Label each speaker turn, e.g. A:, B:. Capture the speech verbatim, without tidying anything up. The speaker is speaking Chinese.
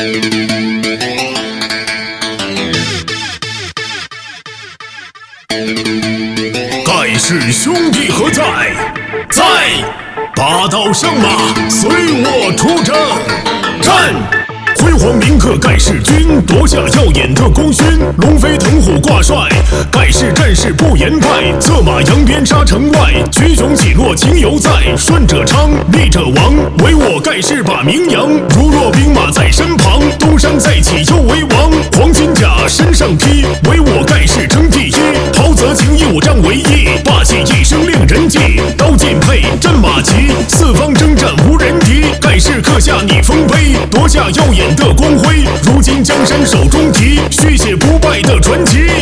A: 盖世兄弟何在？在！八道圣马，随我出征！战！辉煌铭刻盖世军，夺下耀眼的功勋。龙飞腾虎挂帅，盖世战士不言败。策马扬鞭杀城外，群雄起落情犹在。顺者昌，逆者亡，唯我盖世把名扬。如若兵马在身旁，东山再起又为王。黄金甲身上披，唯我盖世争第一。袍泽情义五战为一，霸气一生令人忌。刀剑配，战马齐，四方征战无人敌。盖世刻下你丰碑，夺下耀眼的光辉，如今江山手中提，续写不败的传奇。